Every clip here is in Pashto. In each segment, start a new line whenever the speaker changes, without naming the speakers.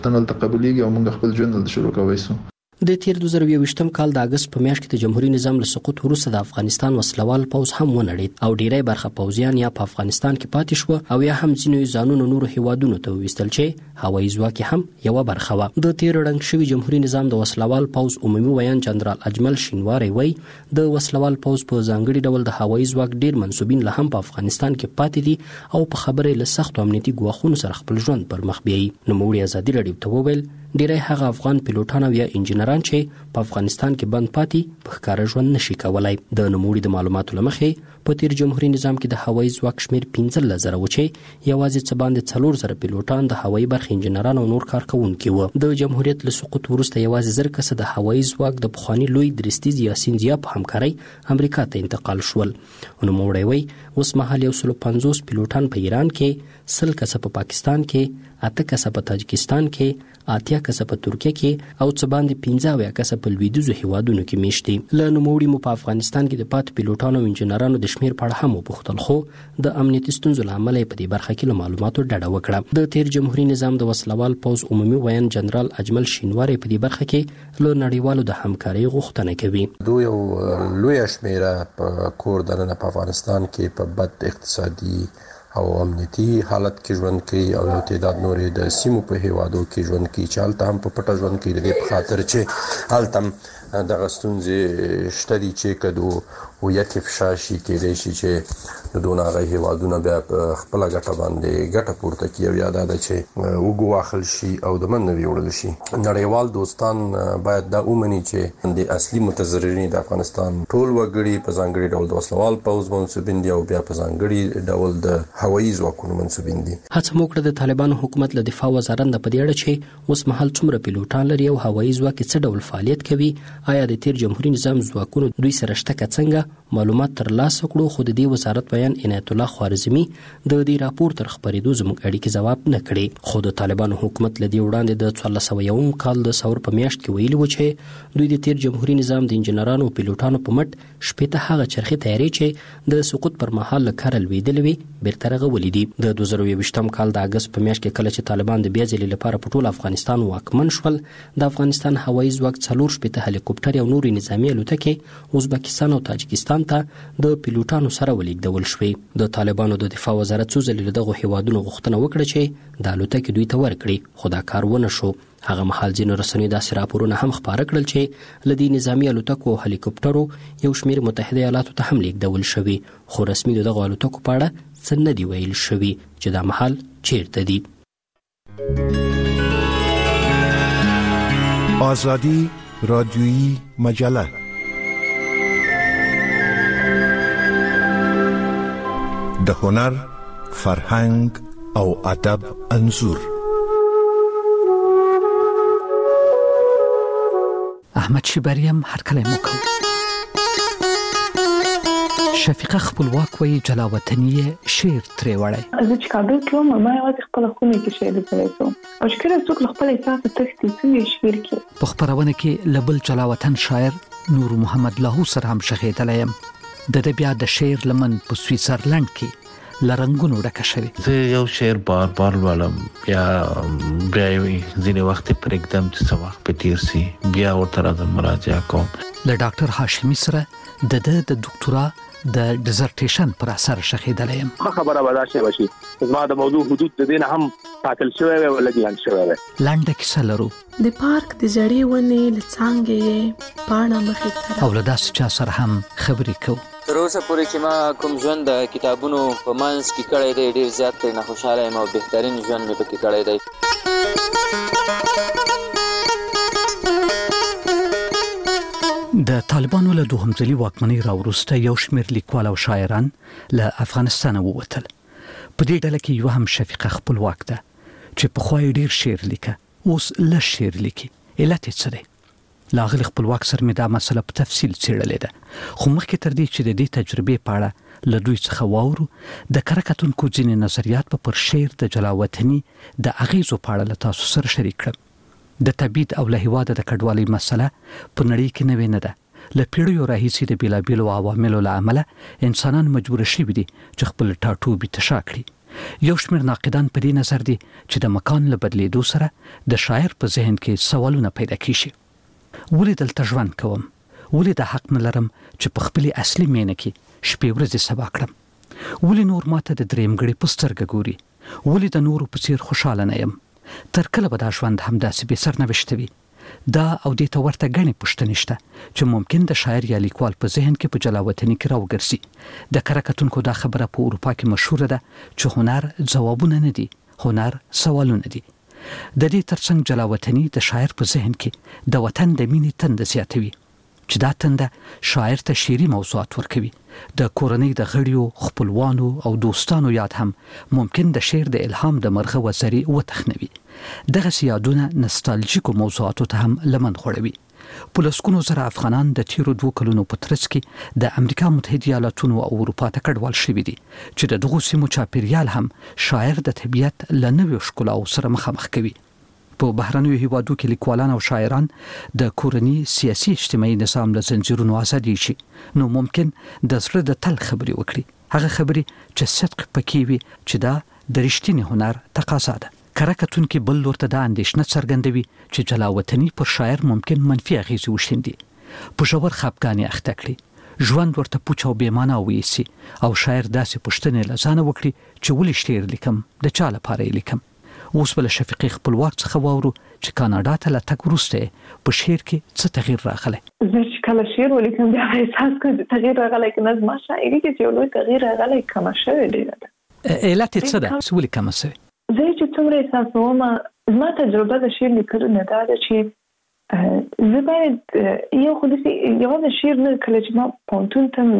تنل تقبليږي او موږ خپل ژوند شروع کوو.
د تیر 2020 کال د اگست په میاشت کې د جمهوریت نظام له سقوط وروسته د افغانستان وسلوال پوځ هم ونړید او ډیری برخه پوځیان یا په افغانستان کې پاتې شو او یا هم ځینې ځانونه نورو هیوادونو ته وستل چې هوایي ځواک هم یو برخه و. د تیر رنګ شوی جمهوریت نظام د وسلوال پوځ عمومي ویان جنرال اجمل شینواری وای د وسلوال پوځ په ځانګړي ډول د هوایي ځواک ډیر منسوبین له هم په افغانستان کې پاتې دي او په خبره له سخت امنیتي ګواښونو سره خپل ژوند پر مخ بیایي. نوموړي ازادي راډیو ته وویل ډیری هغه افغان پیلوټان او یا انجنیران چې په افغانستان کې بند پاتې په ښکاره ژوند نشي کولای. د نوموړي د معلوماتو له مخې په تیر جمهوریت نظام کې د هوایي ځواک شمیر 15,000 و چې یوازې څه باندې 4,000 پیلوټان د هوایي برخې انجنیران او نور کارکونکي وو. د جمهوریت له سقوط وروسته یوازې 1000 کسه د هوایي ځواک د پخوانی لوی درستیز یاسین ضیا په همکارۍ امریکا ته انتقال شول. نوموړی وایي اوس مهال 150 پیلوټان په ایران کې، 100 کسه په پاکستان کې، 8 کسه په تاجکستان کې، 8 کسه په ترکیه کې او څه باندې 15 کسه په لویدیځو هیوادونو کې میشت دي. له نوموړي مو په افغانستان کې د پات پیلوټانو او انجنیرانو د شمیر په اړه هم وپوښتل، خو د امنیتي ستونزو له امله په دې برخه کې له معلوماتو ډډه وکړه. د تیر جمهوریت نظام د وسلوال پوځ عمومي ویان جنرال اجمل شینواری په دې برخه کې له نړیوالو د همکارۍ غوښتنه کوي.
دوی یو لوی شمیره په کور دننه په افغانستان کې په بد اقتصادي او امنیتي حالت کې ژوند کوي او یو تعداد نورې د سیمو په هیوادو کې ژوند کوي چې هلته هم په پټه ژوند کوي. د دې په خاطر چې هلته دغه ستونزې شته دي چې که د هویت افشا شي کېدای شي چې د دونه هغه هیوادونه بیا په خپله ګټه باندې ګټه پورته کړي او یا دا ده چې وګواښل شي او د منځه ویوړل شي. نړیوال دوستان باید دا ومني چې د اصلي متضررین د افغانستان ټول وګړي په ځانګړي ډول د وسلوال پوځ منسوبین دي او بیا په ځانګړي ډول د هوایي ځواکونو منسوبین دي.
هڅه مو کړه د طالبانو حکومت له دفاع وزارت نه په دې اړه چې اوس مهال څومره پیلوټان لري او هوایي ځواک څه ډول فعالیت کوي، آیا د تیر جمهوریت نظام ځواکونو دوی سره شته که څنګه، معلومات ترلاسه کړو. خو د دې وزارت بیان عنایت الله خوارزمي د دې راپور تر خبرېدو زموږ اړیکې ځواب نه کړي. خو د طالبانو حکومت له دې وړاندې د 1401 کال د ثور په میاشت کې ویلي و چې دوی د تیر جمهوریت نظام د انجنیرانو او پیلوټانو په مټ شپېته هغه چرخې تیارې چې د سقوط پر مهال له کاره لوېدلې وي بیرته رغولې دي. د 2020 کال د اگست په میاشت کې کله چې طالبان د بیا ځلې لپاره په ټول افغانستان واکمن شول، د افغانستان هوایي ځواک 4 شپېته هلیکوپټر او نورې نظامي الوتکې ازبکستان او تاجکستان ته د پیلوټانو سره ولېږدول شوې. د طالبانو د دفاع وزارت څو ځلې له دغو هیوادونو غوښتنه وکړه چې د الوتکې دوی ته ورکړي، خو دا کار ونه شو. هغه مهال ځینو رسنیو داسې راپورونه هم خپاره کړل چې له دې نظامي الوتکو او هلیکوپټرو یو شمېر متحده ایالاتو ته هم لیږدول شوي، خو رسمي د دغو الوتکو په اړه څه نه دي ویل شوي چې دا مهال چیرته دي.
آزادی رادیویی مجله د هنر، فرهنګ او ادب انځور.
احمد شبریم هر کله موکو شفیقه خپلواک وی جلاوطنی شعر ترې وړي.
زه چې کابل کې وم ما یوازې خپل خونه کې شعر لیکلی وم او شکر څوک له خپل احساس تښتي څنګه شعر کې.
په خپرونه کې لبل جلاوطن شاعر نور محمد لاهو سره هم شخېدلی یم. د بیا د شعر لمن په سویټزرلند کې لرنګونو ډکه شوی.
زه یو شعر بار بار لولم یا بیا ځینې وخت پرېږدم چې څه وخت په تیر سي بیا ورته راځم مراجعه کوم.
له ډاکټر هاشمي سره د دکتورا د ډیزرټیشن پر اثر شخېدلی یم.
خبره به دا شی وشي زما د موضوع حدود د دې نه هم ټاکل شوی وی او لږ لاندې شوی وی.
لنډه کیسه لرو
د پارک د زړې ونې له څانګې یې پاڼه مخې ته
او له داسې چا سره هم خبرې کوو.
تر اوسه پورې چې ما کوم ژوند د کتابونو په منځ کې کړی دی ډېر زیات ترې نه خوشحاله یم او بهترین ژوند مې پکې کړی دی.
د طالبانو له دوهم ځلي واکمنۍ راوروسته یو شمېر لیکوال او شاعران له افغانستانه ووتل. په دې ډله کې یو هم شفیقه خپلواک ده چې پخوا یې ډېر شعر لیکه، اوس لږ شعر لیکي. علت یې څه دی؟ له هغه خپلواک سره مې دا مسله په تفصیل څېړلې ده، خو مخکې تر دې چې د دې تجربې په اړه له دوی څخه واورو د کره کتونکو ځینې نظریات پر شعر د جلاوطني د اغیزو په اړه له تاسو سره شریک کړم. د تبعید او له هېواده د کډوالۍ مسله په نړۍ کې نوې نه ده. له پیړیو راهیسې د بېلابېلو عواملو له امله انسانان مجبور شوي دي چې خپل ټاټوبي تشا کړي. یو شمېر ناقدان په دې نظر دي چې د مکان له بدلیدو سره د شاعر په ذهن کې سوالونه پیدا کیږي. ولې دلته ژوند کوم؟ ولې د حق نه لرم چې په خپل اصلي مینه کې شپې ورځې سبا کړم؟ ولې نور ماته د دریم غړي په سترګه ګوري؟ ولې د نورو په څیر خوشاله نه یم؟ تر کله به دا ژوند همداسې بې سرنوشته وي؟ دا او دې ته ورته غني پوښتنې شته چې ممکن د شاعر یا لیکوال په ذهن کې په جلاوطنۍ کې راوګرځي. د کره کتونکو دا خبره په اروپا کې مشهوره ده چې هنر ځوابونه نه دي، هنر سوالونه دي. د دې ترڅنګ جلاوطنۍ د شاعر په ذهن کې د وطن د مینې تنده زیاتوي چې دا تنده شاعر ته شعري موضوعات ورکوي. د کورنۍ د غړیو، خپلوانو او دوستانو یاد هم ممکن د شعر د الهام د مرغه وزري وتخنوي. دغه یادونه نوستالژیکو موضوعاتو ته هم لمن خوړوي. په لسګونو زره افغانان د تیرو 2 کلونو په ترڅ کې د امریکا متحده ایالاتونو او اروپا ته کډوال شوي دي چې د دغو سیمو چاپیریال هم شاعر د طبیعت له نویو ښکلاو سره مخامخ کوي. په بهرنیو هیوادو کې لیکوالان او شاعران د کورنۍ سیاسي اجتماعي نظام له زنجیرونو ازادي شي، نو ممکن د زړه د تل خبرې وکړي، هغه خبرې چې صدق پکې وي چې دا د رښتینی هنر تقاضا ده. کره کتونکي بل لور ته د اندېښنه څرګندوي چې جلاوطنۍ پر شاعر ممکن منفي اغېزې وشیندي، په ژور خفګان یې اخته کړي، ژوند ورته پوچ او بې معنا وایسي او شاعر داسې پوښتنې له ځانه وکړي چې ولې شعر لیکم، د چا لپاره یې لیکم. اوس بل شفیقي خپلواک څخه واورو چې کاناډا ته له تګ وروسته په شعر کې څه تغییر راغلی.
زه چې کله شعر ولیکم بیا احساس کوم چې تغییر راغلی، که نه زما شاعري کې چې یو لوی تغییر راغلی، کمه شوې ډېره ده.
علت یې څه ده؟ ولې کمه شوې؟
زه چې څومره احساسوم، زما تجربه د شعر لیکلو نه دا ده چې زه باید یو خو داسې یوازې شعر نه، کله چې ما پوهنتون ته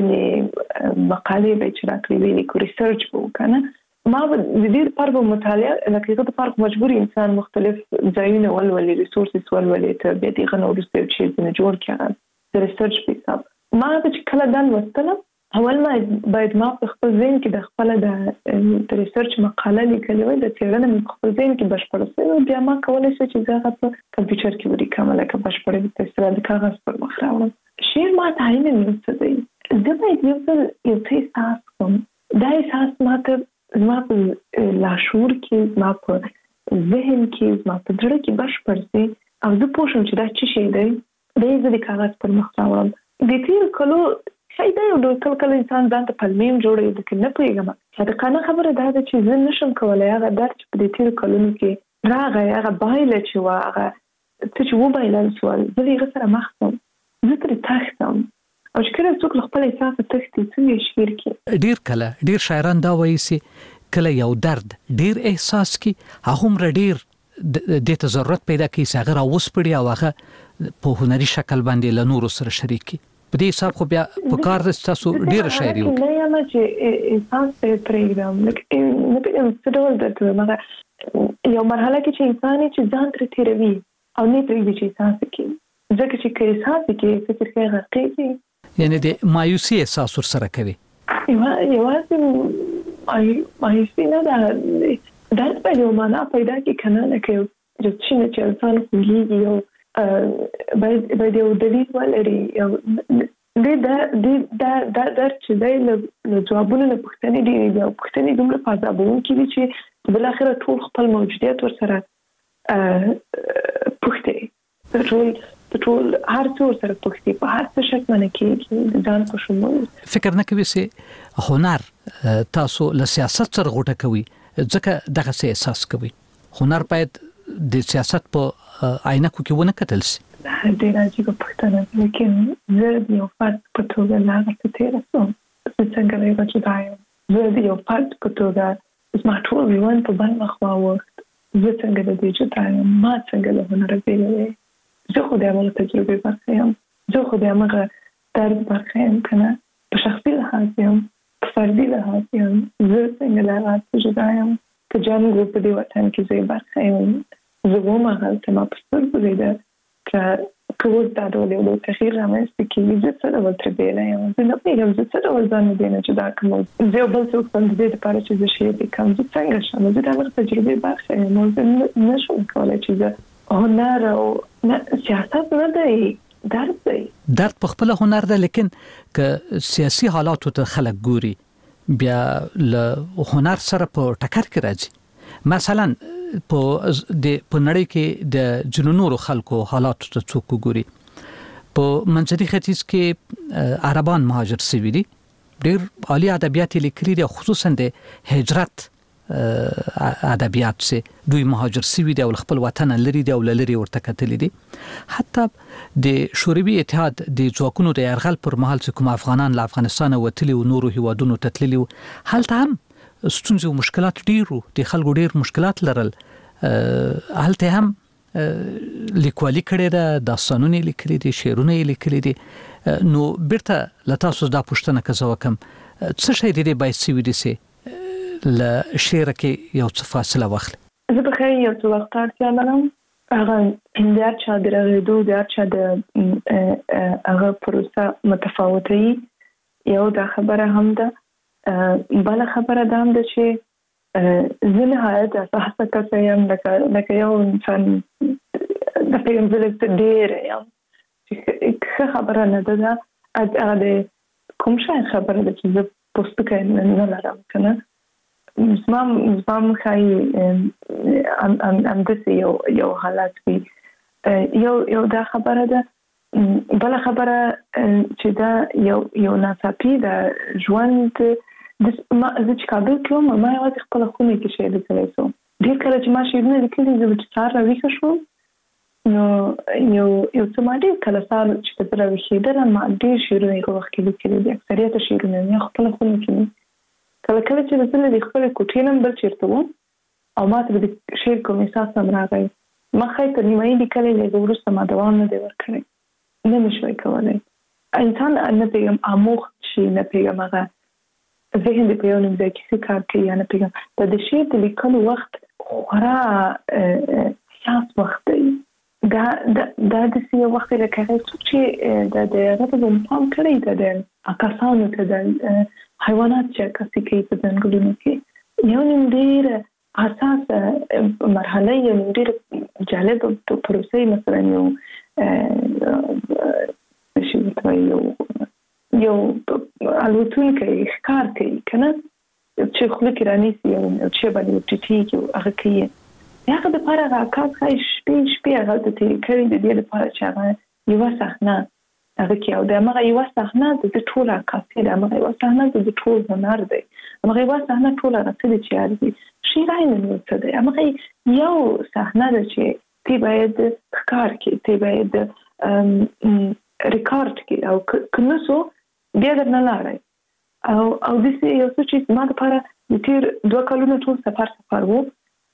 ځینې مقالې به یې چې راکړې وې لیکو، ریسرچ به وکړم، ما به د دې لپاره مطالعه لکه هغه لپاره مجبور انسان مختلف ځایونه ولولي، ریسورسز ولولي، ته بیا دغه نو وروسته یو شی جوړ کړم د ریسرچ په حساب. ما چې کله دا لوستلم، اول ما باید ما په خپل ذهن کې د خپل د ریسرچ مقاله لیکلې وای، د څېړنې په خپل ذهن کې بشپړه شوې، بیا ما کولای شم چې زه هغه په کمپیوټر کې ولیکم لکه بشپړه په اصطلاح د کاغذ پر مخ راوړم. شعر ما ته عین نه څه دی، زه باید یو څه احساس کوم، دا احساس ما ته زما په لاشعور کې، زما په ذهن کې، زما په زړه کې بشپړ شي او زه پوه شم چې دا څه شی دی، دا یې زه د کاغذ پر مخ راوړم. د تېرو کلو ښایي دا یو ډول کله انسان ځان ته پلمې جوړوي، لکه نه پوهېږم، صادقانه خبره دا ده چې زه نشم کولی هغه درد چې په دې تېرو کلونو کې راغی، هغه بایله چې وه، هغه څه چې وبایلل شول، زه د هغه سره مخ شم، زه ترې تښتم. او چې کله څوک له خپل احساسه تښتي، څنګه شعر کې
ډېر کله ډېر شاعران دا وایي چې کله یو درد ډېر احساس کی، هغومره ډېر دې ته ضرورت پیدا کوي چې هغه راوسپړي او هغه په هنري شکل باندې له نورو سره شریک کړي. په دې حساب خو بیا په کار د تاسو ډېره شاعري وکړي.
نه یم چې احساس ته پرېږدم، لکه نه پوهېږم څه ډول درته، مګر یو مرحله کې چې انسان چې ځان ترې تېروي او نه پرېږدي چې احساس وکړي، ځکه چې که احساس وکړي فکر کې غرقېږي،
یعنی د مایوسي احساس ورسره کوي.
یوازې مایوسي نه ده، درد باید یو معنا پیدا کړي، که نه لکه یو چې انسان خوږېږي، یو باید یو دلیل ولري، یو دا درد چې دی له ځوابونو نه پوښتنې ډېرې دي او پوښتنې دومره فضابوونکې دي چې بالاخره ټول خپل موجودیت ورسره پوښتې، ټول هر څه ورسره پوښتې، په هر څه شک منه کېږي د ځان په شمول.
فکر نه کوي چې هنر تاسو له سیاست سره غوټه کوي ځکه دغه څه احساس کوي؟ هنر باید د سیاست په عینکو کې ونه کتل شي.
ډېره عجیبه پوښتنه ده، لیکن زه د یو فرد په توګه له هغه څه تېره شوم، زه څنګه له یوه جدا یم، زه د یو فرد په توګه زما ټول ژوند په بل مخ واوښت، زه څنګه د دې جدا یم، ما څنګه له هنره بېله دی، زه خو د همغه تجربې برخه یم، زه خو د همغه درد برخه یم، که نه په شخصي لحاظ یم، په فردي لحاظ یم، زه څنګه له هغه څه جدا یم، که جنګ و په دې وطن کې زه برخه یم، زه وم هغلته، ما په سترګو لیده که اوس دا ډول یو ډول تغییر رامنځته کېږي، زه څه ډول ترې بېله یم، زه نه پوهېږم زه څه ډول ځان له دې نه جدا کړم، زه یو بل څوک هم د دې لپاره چې زه شعر لیکم، زه څنګه شم، زه د هغه تجربې برخه یم او زه نه شم کولی چې زه هنر او سیاست نه دی، درد دی.
درد په خپل هنر ده، لیکن که سیاسي حالاتو ته خلک ګوري بیا له هنر سره په ټکر کې راځي. مثلا په نړۍ کې د جنونو خلکو حالات ته څوک ګوري، په منځني ختیځ کې عربان مهاجر شوي دي، ډېر عالی ادبیات لیکلي دي، خصوصا د هجرت ادبیات سي دوی مهاجر شوي دي او خپل وطن لري دي او لري ورته کتلي دي. حتی د شوروي اتحاد د ځواکونو د یرغل پر مهال چې کوم افغانان له افغانستان وتلي او نورو هیوادونو ته تللي، هلته هم ستونزې او مشکلات ډېرو، د خلکو ډېر مشکلات لرل. هلته هم لیکوالي کړې ده، داستانونه لیکلي دي، شعرونه لیکلي دي. نو بیرته له تاسو دا پوښتنه کوم څه شی د دې باید سوي دي سي له شعر کې یو څه فاصله واخلي؟
زه به خیر یو څه وخت اړتیا لرم، هغه د هر چا د رغېدو، د هر چا د هغه پروسه متفاوته وي. یو دا خبره هم ده. بله خبره دا هم ده چې زه نهایت حساسه کسه یم، لکه یو انسان د پیغمزلک ډېر یم چې ښه خبره نه ده. هغه د کوم شی خبره ده چې زه پوستکی نه لرم که نه. زما ښایي همداسې یو حالت وي. یو دا خبره ده. بله خبره چې دا یو ناڅاپي د ژوند. زه چې کابل کې وم، ما یوازې خپله خونې کې شعر لیکلی سوم. ډېر کله چې ما شعرونه لیکلي، زه به چې سهار راویښه شوم نو یو څه ما ډېر کله سهار چې به زه راویښېدلم، ما ډېر شعرونه یې په وخت کې لیکلي دي. اکثریته شعرونه مې خپله خونې کې دي. کله کله چې زه له خپلې کوټې نه بل چېرته وم او ما ته د شعر کوم احساس هم راغی، ما ښایي تر نیمایي لیکلی، لږ وروسته ما دوام نه دی ورکړی، نه مې شوی کولی. انسان نه پوهېږم آموخت شي، نه پوهېږم هغه ذهن دې په یو نیم ځای کې ښه کار کوي یا نه پوهېږم. د شعر د لیکلو وخت خورا حساس وخت دی. دا داسې یو وخت دی لکه هغه څوک چې د هغه ته به پام کړی ده، د کسانو ته، د حیوانات چې عکاسي کوي په ځنګلونو کې، یو نیم ډېره حساسه مرحله، یو نیم ډېره جالبه پروسه. مثلا یو الوتونکی ښکار کوي که نه، چې خوله کې رانیسي او چې باندې ورټیټېږي هغه کوي. هغه دپاره هغه عکاس ښایي شپې هغلته تېرې کړي د دې لپاره چې هغه یوه صحنه هغه کې، او د همغه یوه صحنه د ټول عکاسي ده، همغه یوه صحنه د ټول هنر دی، همغه یوه صحنه ټول هغه څه دي چې ارزي. شعر عین نور څه دی، همغه یو صحنه ده چې تی باید ښکار کړي، تی باید ریکارډ کړي، او که نه سو بیا درنه لاړی. او داسې یو څه چې زما دپاره د تېر 2 کلونو ټول سفر و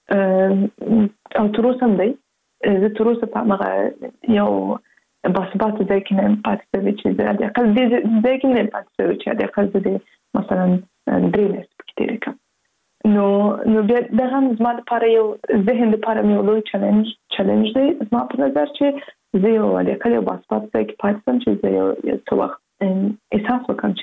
او تر اوسه هم دی. زه تر اوسه په همغه یو باثباته ځای کې نه یم پاتې شوې چې زه د اقل دې ځای کې نه یم پاتې شوې چې د اقل زه د مثلا 3 میاشتې پکې تېرې کړم. نو بیا دغه هم زما دپاره یو ذهن دپاره مې یو لوی چلنج دی زما په نظر، چې زه یو د اقل یو باثباته ځای کې پاتې شم، چې زه یو څه وخت احساس وکړم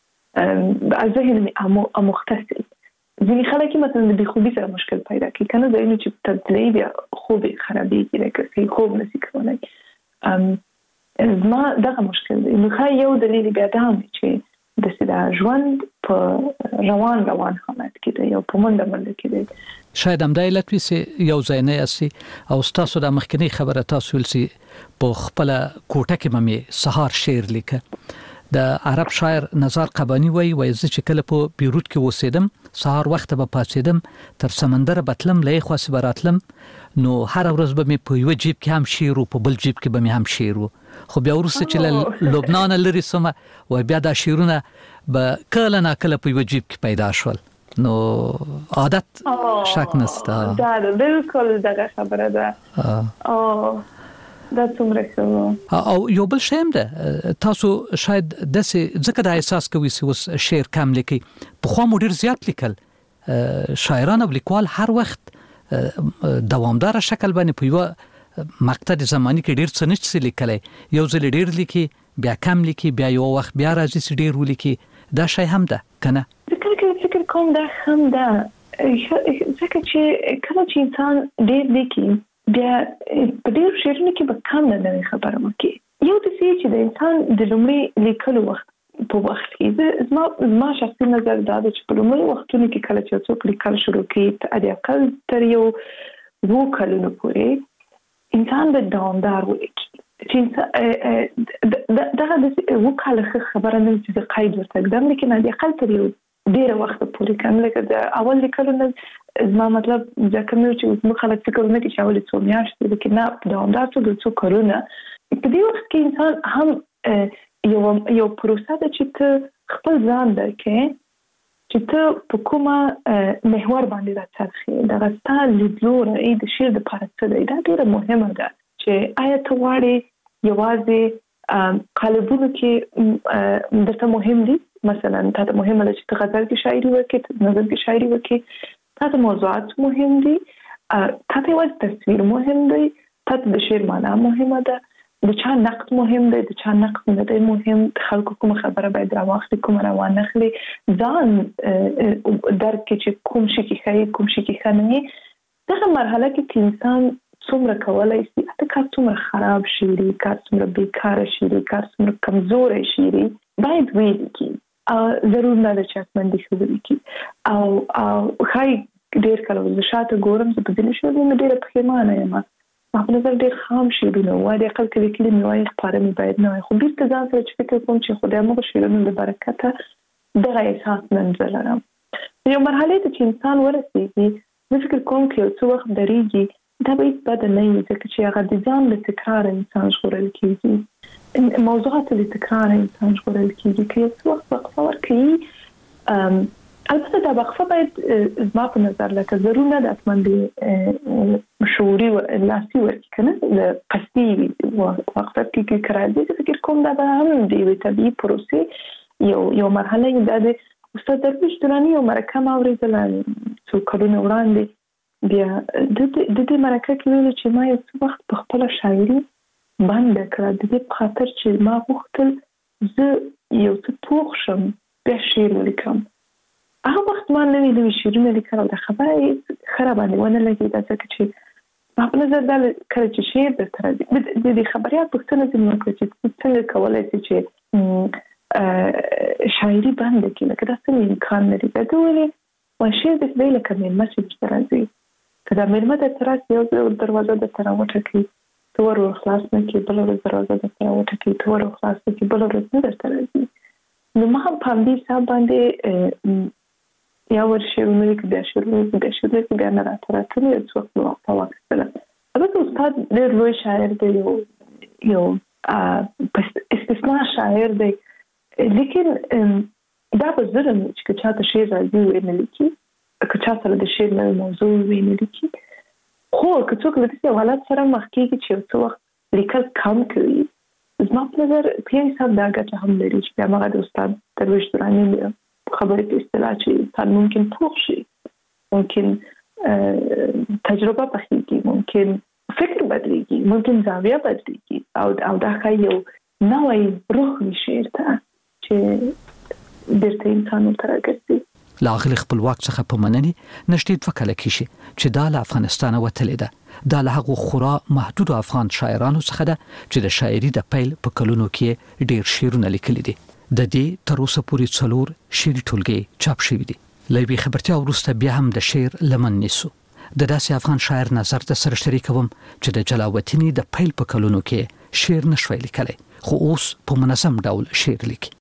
چې ذهن مې آموخته شي. ځینې خلک مثلا د بېخوبي سره مشکل پیدا کوي که نه، ځایونه چې تبدیلوي بیا خوب یې خرابېږي، لکه صحیح خوب نشي کولی. زما دغه مشکل دی. نو ښایي یو دلیل بیا دا هم چې داسې د ژوند په روان حالت کې دی، یو په منډه کې دی.
شاید همدا علت وي چې یو ځای نه یاستئ. او ستاسو د مخکنۍ خبره تاسو ویل چې په خپله کوټه کې به مې سهار شعر لیکه. د عرب شاعر نزار قبانی وایي زه چې کله په بیروت کې اوسېدم، سهار وخته به پاڅېدم، تر سمندره به تلم، له یې خواستې به راتلم، نو هره ورځ به مې په یوه جیب کې هم شعر و، په بل جیب کې به مې هم شعر و. خو بیا وروسته چې له لبنانه لرې سومه، وایي بیا دا شعرونه به کله ناکله په یوه جیب کې پیدا شول. نو عادت شک نسته.
دا بالکل دغه خبره ده. دا څومره ښه.
او یو بل شی هم ده، تاسو شاید داسې ځکه دا احساس کوئ چې اوس شعر کم لیکئ. پخوا مو ډېر زیات لیکل. شاعران او لیکوال هر وخت دوامداره شکل باندې په یوه مقطع زماني کې ډېر څه نشي لیکلی. یو ځل ډېر لیکي، بیا کم لیکي، بیا یو وخت بیا راځي چې ډېر ولیکي. دا شی هم ده که نه؟
فکر کوم دا هم ده، ځکه چې کله چې انسان ډېر لیکي بیا په ډېرو شعرونو کې به کم نه نوې خبره وکړي. یو داسې چې د انسان د لومړي لیکلو وخت په وخت کې زما شخصي نظر دا دی چې په لومړي وختونو کې کله چې څوک لیکل شروع کړي د اقل تر یو 2 کلونو پورې انسان د دوامدار ولیکي چې دغه د وکاله خبره نه چې د قید ورته ګدم لیکن د اقل تر یو ډیر وخت پورې کوم لکه د اول لیکلو زما مطلب ځکه مې چې موږ خلک فکر نه کوي چې اول څو میاشتې لیکن نه دوامدار څو څو کلونه په دې وخت کې انسان هم یو پروسه ده چې ته خپل ځان درکې چې ته په کومه محور باندې راڅرخې دغه ستا لیدلوری د شعر د لپاره څه دی دا ډیره مهمه ده چې آیا ته غواړې یوازې قالبونو کې درته مهم دي مثلا ته مهمه ده چې ته غزل کې شاعري وکړې ته نظم کې شاعري وکړې ته موضوعات مهم دي ته یوازې تصویر مهم دی ته د شعر معنا مهمه ده د چا نقد مهم دی د چا نقد نه دی مهم خلکو کوم خبره باید راوخلي کوم روان نخلي ځان درک چې کوم شي کې خیر کوم شي کې خنه دغه مرحله کې انسان څومره کولای شي اته کار څومره خراب شي کار څومره بیکاره شي کار څومره کمزور شي باید ویل کی ضرور نه ده چې اتمنډي خبرې کی او خای ډیر کله د شاته ګورم چې په دې شو د ډیر پښیمانه یم په نظر ډیر خام شیرونه و د خپل کلمې وایي خبره مې باید نه خو بیرته ځان سره چې فکر کوم چې خدای موږ شیرونه د برکته دغه احساس منځ لرم یو مرحله ته چې انسان ورسېږي زه فکر کوم چې څو وخت درېږي دا به بد نه وي ځکه چې هغه د ځان له تکرار انسان ژغورل کېږي موضوعات له تکرار انسان ژغورل کېږي که څو وخت وقفه ورکړي البته دا وقفه باید زما په نظر لکه ضرور نه د اتمنډي شعوري لاسي ورکړي کنه د قصدي وقفه کې کراځي فکر کوم دا به هم د طبيعي پروسې یو مرحله ده د استاد درویش درانی یو مرکه ما اوریدل څو کلونه وړاندې بیا د دې مرکه کې ویل چې ما یو څه وخت په خپل شاعري باندې کړه د دې په خاطر چې ما غوښتل زه یو څه پوښ شم بیا شعر ولیکم هغه وخت ما نوې شعرونه لیکل او د خبرې خرابانه ونه لګیدا ځکه چې په نظر دا کله چې شعر درته راځي د خبريات پوښتنه دې وکړي چې څنګه کولای شي چې شاعري باندې کې لکه دا څنګه امکان لري دا ولې و شعر د دې لکه مې مسج راځي کله مې د تراس یو دروازه د تراوټه کې تور خلاص نه کې بل دروازه د تراوټه کې تور خلاص نه کې بل ورته درته راځي نو ما په دې حساب باندې یا ورشيرونه کې د شعرونو کې بیا نه راځي یو څه وخت په وخت سره البته استاد ډېر لوی شاعر دی یو استثناء شاعر دی لیکن دا به ظلم چې چاته شعر راځي ویني لیکي که چاته د شعر نوې موضوع ویني لیکي خو که څوک د دې حالت سره مخ کېږي چې څو وخت لیکل کم کوي زما په نظر په حساب دا ګټه هم لري چې هغه د استاد درویش درانی خبرې په اصطلاح چې انسان ممکن پوښ شي ممکن تجربه پخېږي ممکن فکر بدلېږي ممکن زاویه بدلېږي او دا ښایي یو نوی روح وي شعر ته چې بیرته انسان ورته راګرځي
له هغې خپلواک څخه په مننې نږدې 2 کاله کېږي چې دا له افغانستانه وتلې ده دا له هغو خورا محدودو افغان شاعرانو څخه ده چې د شاعري د پیل په کلونو کې ډېر شعرونه لیکلي دي د دې تر اوسه پورې 4 شعري ټولګې چاپ شوي دي له یوې خبرتیا وروسته بیا هم د شعر لمن نیسو د داسې افغان شاعر نظر د سره شریکوم چې د جلاوطني د پیل په کلونو کې شعر نشوي لیکلی خو اوس په منظم ډول شعر لیکي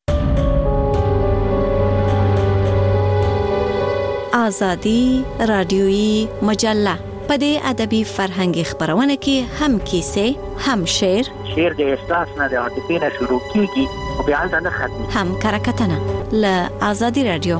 آزادی رادیویی مجله په دې ادبي فرهنګي خبرونه کې هم کیسه هم شعر
د احساس نه د عاطفې نه شروع کیږي او بیا نه ختمي
هم کرکټنه ل آزادی رادیو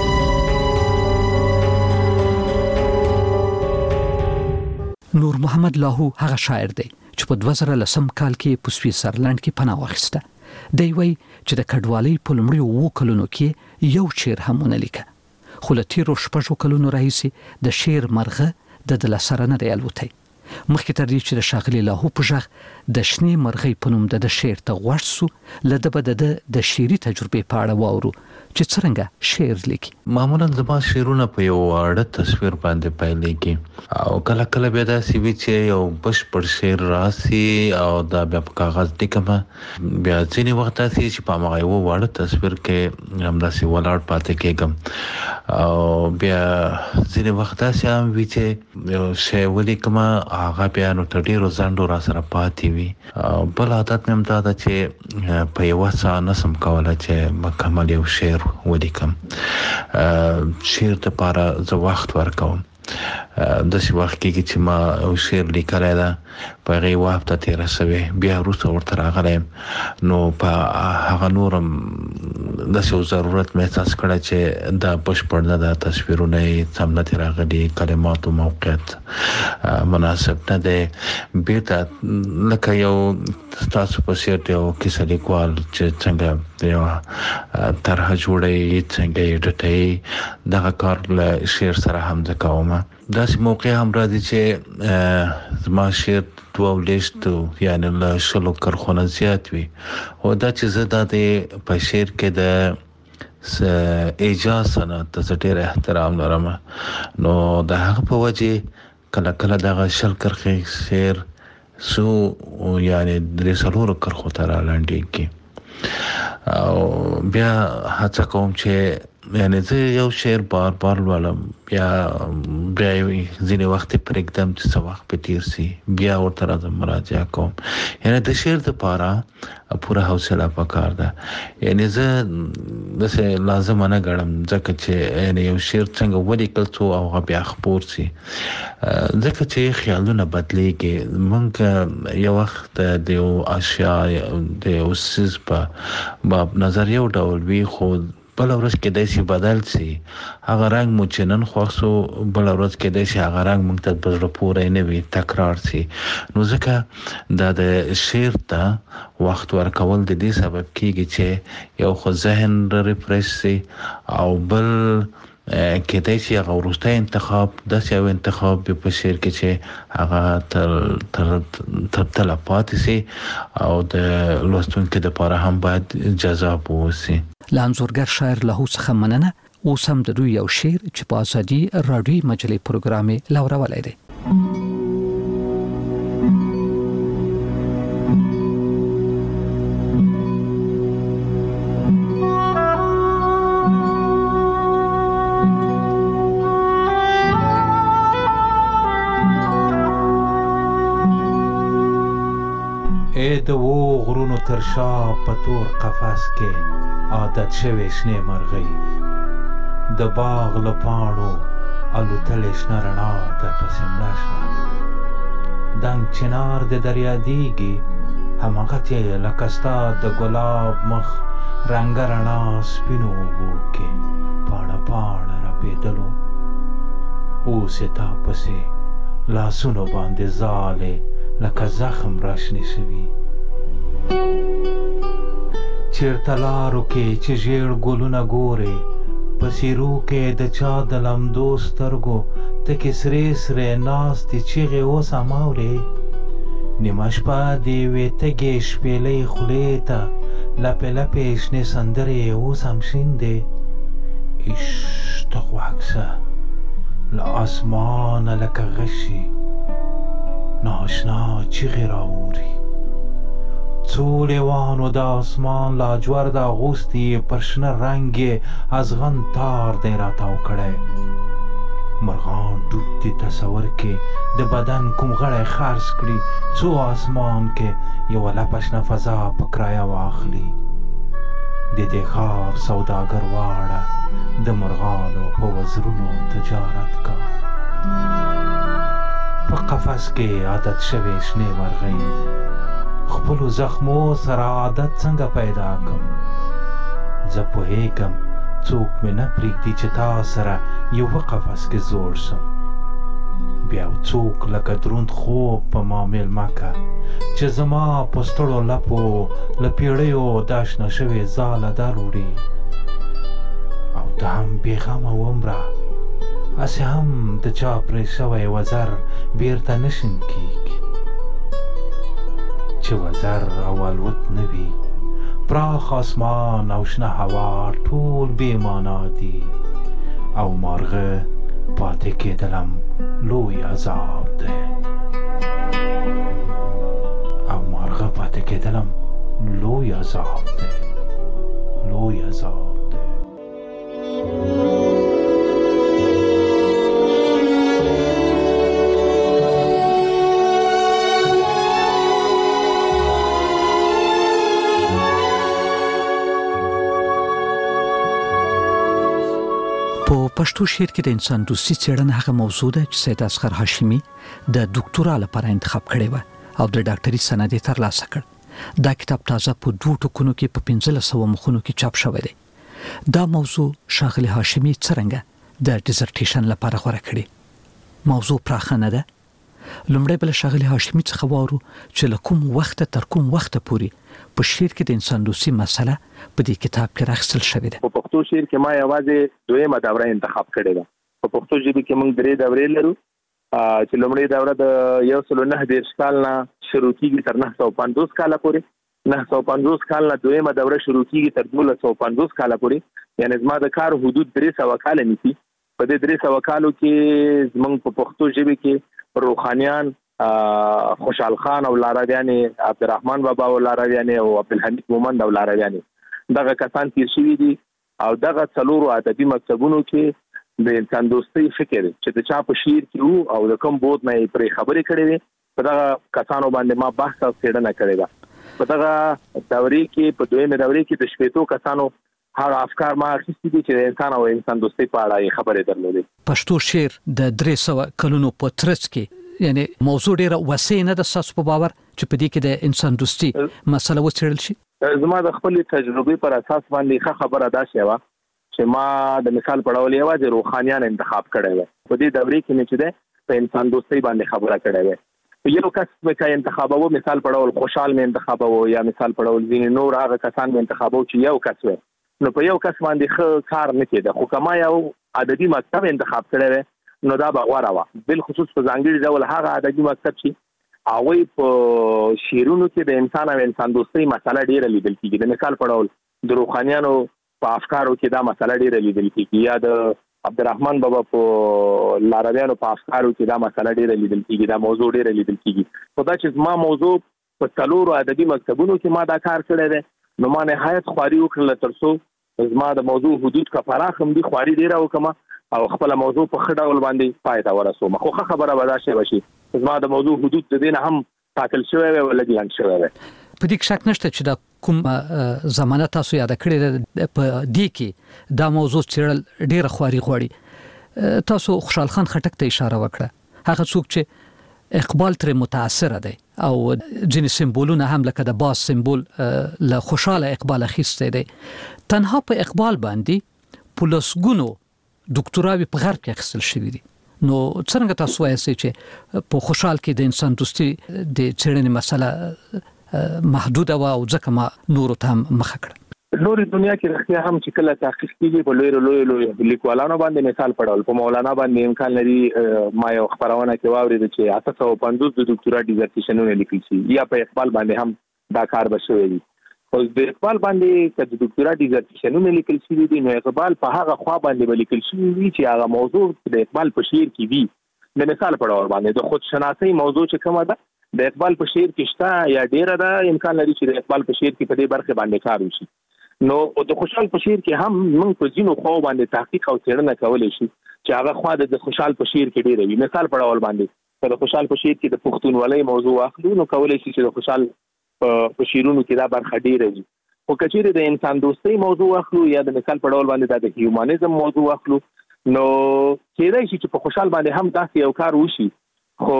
نور محمد لاهو هغه شاعر دی چې په 2010 کال کې په سویټزرلند کې پناه واخیسته دی وی چې د کډوالۍ په لومړیو 2 کلونو کې یو شعر هم ونه لیکه خو له تیرو 6 کلونو راهیسې د شعر مرغه د لسره نه دی الوتی مخکې تر دې چې د ښاغلي لاهو په ژغ د شنې مرغۍ په نوم د شعر ته غوږ سو له ده به د شعري تجربې په اړه واورو چې څرنګه شعر لیکي.
معمولا زما شعرونه په یو واړه تصویر باندې پیلېږي او کله کله بیا داسې وي چې یو بشپړ شعر راسي او دا بیا په کاغذ لیکمه. بیا ځینې وخت داسې چې په هماغه یو واړه تصویر کې همداسې ولاړ پاتې کېږم او بیا ځینې وخت داسې هم وي چې یو شی ولیکمه هغه بیا نو تر ډېرو ځنډو را سره پاتې وي. بل عادت مې هم دا ده چې په یوه ساعت نسم کولی چې مکمل یو شعر ولیکم. شعر دپاره زه وخت ورکوم. داسې وخت کېږي چې ما یو شعر لیکلی ده په هغې یوه هفته تېره شوې بیا وروسته ورته راغلی یم نو په هغه نور هم داسې یو ضرورت مې احساس کړی چې دا بشپړ نه ده تصویرونه یې سم نه دي راغلي کلمات و موقعیت مناسب نه دی. بېرته لکه یو ستاسو په څېر یو کیسه لیکوال چې څنګه یوه طرحه جوړوي څنګه یې ډټوي دغه کار له شعر سره هم زه کوم. داسې موقع هم راځي چې زما شعر 12 یعنی له 100 کرښو زیات وي او دا چې زه دا د په شعر کې د ایجاز صنعت ته ډېر احترام لرم نو د هغه په وجې کله کله دغه 100 کرښې شعر سو یعنی 3 کرښو ته رالنډېږي او بیا هڅه کوم چې یعنی زه یو شعر بار بار لولم بیا ځینې وخت پرېږدم چې څه وخت پې تېر سي بیا ورته راځم مراجعه کوم. یعنی د شعر دپاره پوره حوصله پکار ده. یعنی زه داسې لازمه نه ګڼم ځکه چې یعنی یو شعر څنګه ولیکل څو او هغه بیا خپور سي ځکه چې خیالونه بدلېږي. موږ یو وخت د یو اشیا د یو څیز په نظر یو ډول وي خو بل ورځ کېدای شي بدل سي. هغه رنګ مو چې نن خوښ سو بل ورځ کېدای شي هغه رنګ موږ ته په زړه پورې نه وي تکرار سي. نو ځکه دا د شعر ته وخت ورکول د دې سبب کېږي چې یو خو ذهن ریفریش سي او بل کېدای شي هغه وروستی انتخاب داسې یو انتخاب وي په شعر کې چې هغه تر تله پاتې سي او د لوستونکي دپاره هم باید جذاب واوسي.
له انځورګر شاعر لاهو څخه مننه. اوس هم د دوی یو شعر چې په ازادي راډیوي مجلې پروګرام یې لورولی دی.
د و غرونو تر شا په تور قفس کې عادت شوې شنې مرغۍ د باغ له پاڼو الوتلې شنه رڼا درپسې مړه شوه. دنګ چنار د دریا دیږي هماغتې لکه ستا د ګلاب مخ رنګه رڼا سپینو اوبو کې پاڼه پاڼه رپېدلو. اوس یې تا پسې لاسونو باندې ځالې لکه زخم راشنې شوي. چیرته لارو کې چې ژیړ ګلونه ګورې په څېرو کې د چا د لمدو سترګو تکې سرې سرې ناستې چیغې اوس هم اورې. نیمه شپه د یوې تږې شپېلۍ خولې ته لپې لپې شنې سندرې اوس هم شیندې. ایش ته غوږ شه له اسمانه لکه غشي ناشنا چیغې راوري. څو لیوانو د اسمان لاجورد اغوستي پر شنه رنګ یې ازغن تار دی راتاو کړی. مرغان ډوب دي تصور کې د بدن کوم غړی خرڅ کړي څو اسمان کې یوه لپه شنه فضا په کرایه واخلي. د دې ښار سوداګر واړه د مرغانو په وزرونو تجارت کا. په قفس کې عادت شوې شنې مرغۍ خپلو زخمو سره عادت څنګه پیدا کم. زه پوهېږم څوک مې نه پرېږدي چې تا سره یوه قفس کې زوړ شم. بیا څوک لکه دروند خوب په ما مېلمه که چې زما په ستړو لپو له پیړیو دا شنه شوې ځاله در وړي. او ته هم بېغمه ومره اسې هم د چا پرې شوی وزر بیرته نشین کیږي چې وزر او الوت نه وي پراخ آسمان او شنه هوا ټول بې معنا دي او مارغه پاتې کېدلم لوی عذاب دی او مارغه پاتې کېدلم لوی عذاب دی لوی عذاب دی
په پښتو شعر کې د انسان دوستي څېړنه هغه موضوع ده چې سید اصغر هاشمي د ډاکټورا لپاره انتخاب کړی و او د ډاکټري سند یې ترلاسه کړ. دا کتاب تازه په 2 ټکونو کې په 1500 مخونو کې چاپ شوی دی. دا موضوع ښاغلي هاشمي څرنګه د ډیزرټیشن لپاره غوره کړی؟ موضوع پراخه نه ده. لومړی بل ښاغلي هاشمي څخه وارو چې له کوم وخت تر کوم وخت پورې په شعر کې د انسان دوستي مسله په دې کتاب کې راخصل شوې ده.
په پښتو شعر کې ما یوازې دویمه دوره انتخاب کړې ده. په پښتو ژبه کې موږ درې دورې لرو چې لومړی دوره د 1919 کال نه شروع کیږي تر 950 کال پورې. 950 کال نه دویمه دوره شروع کیږي تر 1250 کال پورې. یعنی زما د کار حدود 300 کال نیسي. په دې 300 کالو کې زموږ په پښتو ژبه کې روحانیان خوشحال خان او لارویان عبدالرحمن بابا او لارویان او عبدالحمید مومند او لارویان دغه کسان تیر شوي دي او دغه څلورو ادبي مکتبونو کې د انسان دوستۍ فکر چې د چا په شعر کې وو او د کوم بود نه پرې خبرې کړې وي په دغه کسانو باندې ما بحث او څېړنه کړې ده. په دغه دورې کې په دویمه دورې کې د شپېتو کسانو هغه افکار ما اخیستي دي چې د انسان او انسان دوستۍ په اړه خبرې درلودې.
پښتو شعر د 300 کلونو په ترڅ کې یعنی موضوع ډیره وسیع نه د ساس په باور چې په دې کې د انسان دوستي مسله وڅېړل شي.
زما د خپل تجربې پر اساس باندې خبره دا شوه چې ما د مثال په ډول یوازې روحانیان انتخاب کړی و. په دې دورې کې چې ده په انسان دوستۍ باندې خبره کړې و. یو کس مې انتخابو مثال په ډول خوشحال مې انتخابو یا مثال په ډول ځینې نور هغه کسان مې انتخابو چې یو کس و. نو په یو کس باندې کار نه کېده. خو کما یو ادبي مکتب انتخاب کړی و نو دا به غوره وه. بل خصوص په ځانګړي ډول هغه ادبي مکتب چې هغوی په شعرونو کې د انسان او انسان دوستۍ مسله ډېره لیدل کېږي. د مثال په ډول د روحانیانو په افکارو کې دا مسله ډېره لیدل کېږي یا د عبدالرحمن بابا په لارویانو په افکارو کې دا مسله ډېره لیدل کېږي. دا موضوع ډېره لیدل کېږي. خو دا چې زما موضوع په څلورو ادبي مکتبونو کې ما دا کار کړی دی نو ما نهایت خواري وکړله تر څو زما د موضوع حدود که پراخ هم دي خواري ډېره وکړم او خپل موضوع په ښه ډول باندې پای ته ورسوم. خو ښه خبره به دا شي زما د موضوع حدود د دې نه هم ټاکل شوی وي او لږ لنډ شوی وي.
په دې کې شک نشته چې دا کوم زمانه تاسو یاد کړی په دې کې دا موضوع څېړل ډېره خواري غواړي. تاسو خوشحال خان خټک ته اشاره وکړه. هغه څوک چې اقبال تر متاثر دی او ځینې سمبولونه هم لکه د باز سمبول له خوشاله اقبال اخیستی دی. تنها په اقبال باندې پولسګونو ډاکټوراوي په غرب کې اخیستل شوي دي. نو څنګه تاسو وایئ چې په خوشحال کې د انسان دوستي د څېړنې مسله محدوده و او ځکه ما نورو ته هم مخه کړه.
نورې دنیا کې رښتیا هم چې کله تحقیق کېږي په لوی لیکوالانو باندې مثال په ډول په مولانا باندې امکان لري ما یو خبرونه کې واورېده چې 850 د ډاکټورا ډیزرټیشنونه لیکل شي یا په اقبال باندې هم دا کار بشوي دي. خو د اقبال باندې چې د ډاکټورا ډیزرټیشنونه لیکل شي دي نو اقبال په هغه خوا باندې لیکل شي چې هغه موضوع د اقبال په شعر کې وي. د مثال په ډول باندې د خودشناسۍ موضوع چې کومه ده د اقبال په شعر کې شته یا ډیره ده امکان لري چې د اقبال په شعر کې په دې برخه باندې کار وشي. نو د خوشحال په شعر کې هم موږ په ځینو خو باندې تحقیق او څېړنه کولای شي چې هغه خوا د خوشحال په شعر کې ډیره وي. مثال په ډول باندې د خوشحال په شعر کې د پښتونولۍ موضوع اخلو نو کولای شي چې د خوشحال په شعرونو کې دا برخه ډیره وي. خو کچېرې د انسان دوستۍ موضوع اخلو یا د مثال په ډول باندې د هیومانیزم موضوع اخلو نو کېدای شي چې په خوشحال باندې هم داسې یو کار وشي. خو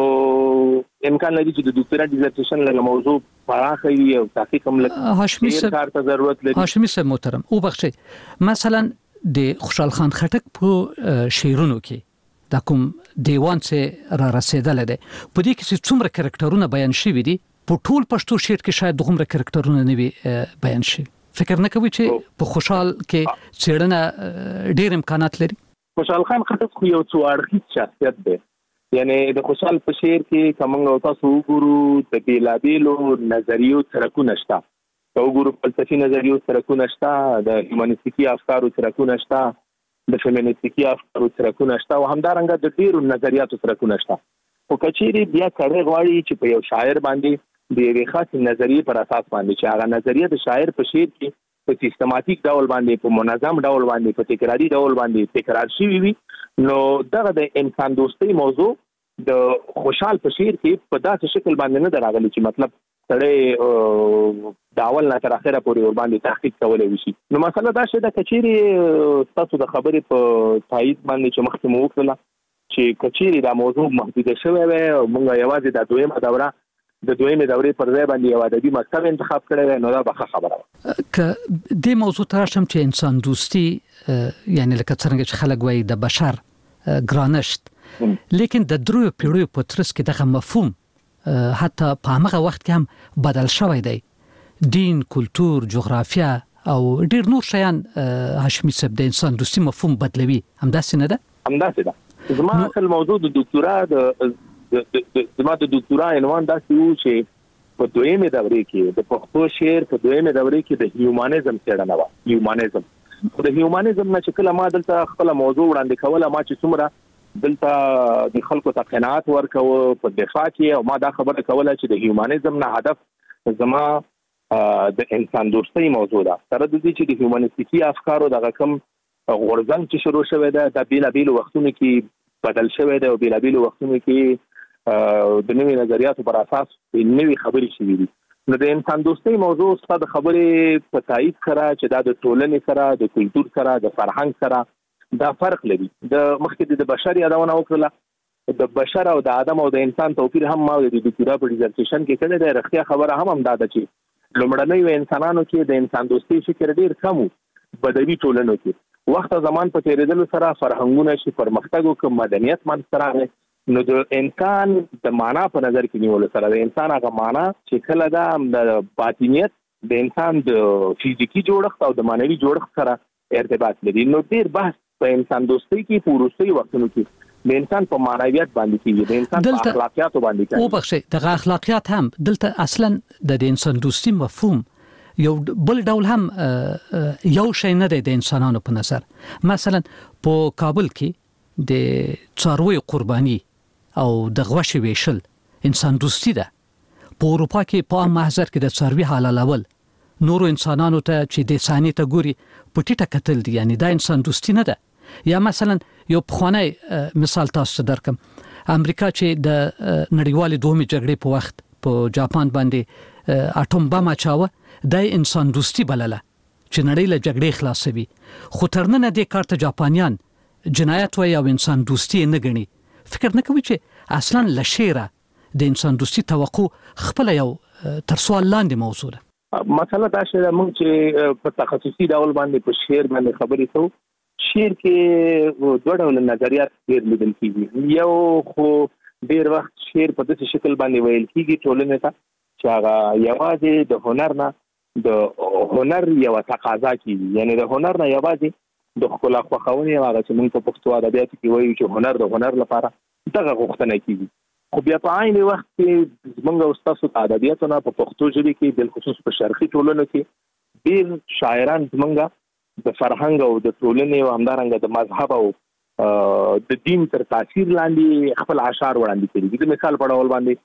امکان لري چې د ډاکټورا ډیزرټیشن له موضوع پراخه وي او تحقیق هم لري.
هاشمي صاحب ضرورت لري. هاشمي صاحب محترم او بخښئ مثلا د خوشحال خان خټک په شعرونو کې دا کوم دیوان چې را رسیدل دي په دې کې څومره کریکټرونه بیان شوي دي په ټول پښتو شعر کې شاید دغه کریکټرونه نه وي بیان شي. فکر نه کوي چې په خوشحال کې څېړنه ډېر امکانات لري؟
خوشحال خان خټک خو یو څو اړخیز شخصیت دی. یعنی د خوشحال په شعر کې کومنګ تاسو وګورو د بیلابیلو نظریو ترکونه شته. وګورو فلسفي نظریو ترکونه شته، د هیومانیستیکي افکارو ترکونه شته، د فیمینیستیکي افکارو ترکونه شته، او همدارنګه د ډیرو نظریاتو ترکونه شته. خو کچېری بیا کړه غواړي چې په یو شاعر باندې د یوې خاصې نظریې پر اساس باندې چې هغه نظریه د شاعر په شعر کې په سیستماتیک ډول باندې، په منظم ډول باندې، په تکراری ډول باندې تکرار شوی وي، نو دغه د انسان دوستۍ موضوع د خوشحال په شعر کې په داسې شکل باندې نه راغلی چې مطلب سړی د اول نه تر اخره پورې ور باندې تحقیق کولای وشي. نو مسله دا شته چې کچېری تاسو د خبرې په تایید باندې چې مخکې مو وکړه چې کچېری دا موضوع محدود شوی وي او موږ یوازې د دویمه دورې پر ځای باندې یو ادبي مکتب انتخاب کړی، نو دا به خبره ده.
که د موضوع ترشم چې انسان دوستی یعنی لکه څنګه چې خلک وایي د بشر ګرانشت، لیکن د دریو پیړیو په ترڅ کې دغه مفهوم حتی په هغه وخت کې هم بدل شوی دی. دین، کلتور، جغرافیا او ډیر نور شیان هاشمي صاحب د انسان دوستی مفهوم بدلوي. همداسې نه ده؟
همداسې ده. زما اصل موضوع د ډاکټورا عنوان داسې و چې په دویمه دورې کې د پښتو شعر په دویمه دورې کې د هیومانیزم څېړنه وه. هیومانیزم د هیومانیزم نه چې کله ما دلته خپل موضوع وړاندې کوله، ما چې څومره دلته د خلکو ته قناعت ورکوه په دفاع کې، او ما دا خبره کوله چې د هیومانیزم نه هدف زما د انسان دوستۍ موضوع ده. سره د دې چې د هیومانیستیکي افکارو دغه کوم غورځنګ چې شروع شوی ده د بیلابیلو وختونو کې بدل شوی دی، او بیلابیلو وختونو کې د نوې نظریاتو پر اساس نوې خبرې شوي دي. نو د انسان دوستۍ موضوع څخه د خبرې په تایید سره چې دا د ټولنې سره، د کلتور سره، د فرهنګ سره دا فرق لري. د مخکې د بشر یادونه وکړه، د بشر او د آدم او د انسان توپیر هم ما د ډاکټورا په ډیزرټیشن کې کړی دی. رښتیا خبره هم دا ده چې لومړنیو انسانانو کې د انسان دوستۍ فکر ډیر کم و. بدوي ټولنو کې وخت زمان په تیریدلو سره فرهنګونه شي پرمختګ او مدنیت منځته راغی، نو د انسان د معنا په نظر کې نیول سره د انسان هغه معنا چې کله د باطنیت د انسان د فزیکی جوړښت او د معنوي جوړښت سره ارتباط لري. نو ډیر بحث په انسان دوستۍ کې په وروستي وختونو کې د انسان په معنویت باندې کېږي، د انسان په اخلاقیاتو باندې کېږي.
او بخښه دغه اخلاقیات هم دلته اصلا د انسان دوستۍ مفهوم یو بل ډول هم یو شی نه دی د انسانانو په نظر. مثلا په کابل کې د څارویو قرباني او د غوښې ویشل انسان دوستی ده. په اروپا کې په عام محضر کې د څاروي حلالول نورو انسانانو ته چې د ثاني ته ګوري پټیټه قتل دي، یعنی دا انسان دوستی نه ده. یا مثلا یو پخوانی مثال تاسو درکم، امریکا چې د نړیوالې دومې جګړې په وخت په جاپان باندې اټوم بم اچاوه، د انسان دوستی بلله چې نړۍ له جګړې خلاصوي. خو تر نن دې کار ته جاپانیان جنایت وایي او انسان دوستی نه ګڼي. فکر نه کوي چې اصلا له شعره د انسان دوستی توقع خپل یو تر سوال لاندې موضوع ده.
مسله دا چې موږ چې په تخصصي ډول باندې په شعر باندې خبرې کوو، شعر کې دوه ډول نظریات ډېر لیدل کېږي. یو خو ډېر وخت شعر په داسې شکل باندې ویل کېږي ټولنې ته چې هغه یوازې د هنر نه د هنر یو تقاضا کیږي، یعنی د هنر نه یوازې د ښکلا خوښونې هغه چې موږ په پښتو ادبیاتو کې وایو چې هنر د هنر لپاره دغه غوښتنه کیږي. خو بیا په عین وخت کې موږ او تاسو د ادبیاتو نه په پښتو ژبه کې بل خصوص په شرقي ټولنو کې ډېر شاعران موږ د فرهنګ او د ټولنې او همدارنګه د مذهب او د دین تر تاثیر لاندې خپل اشعار وړاندې کړي. د مثال په ډول باندې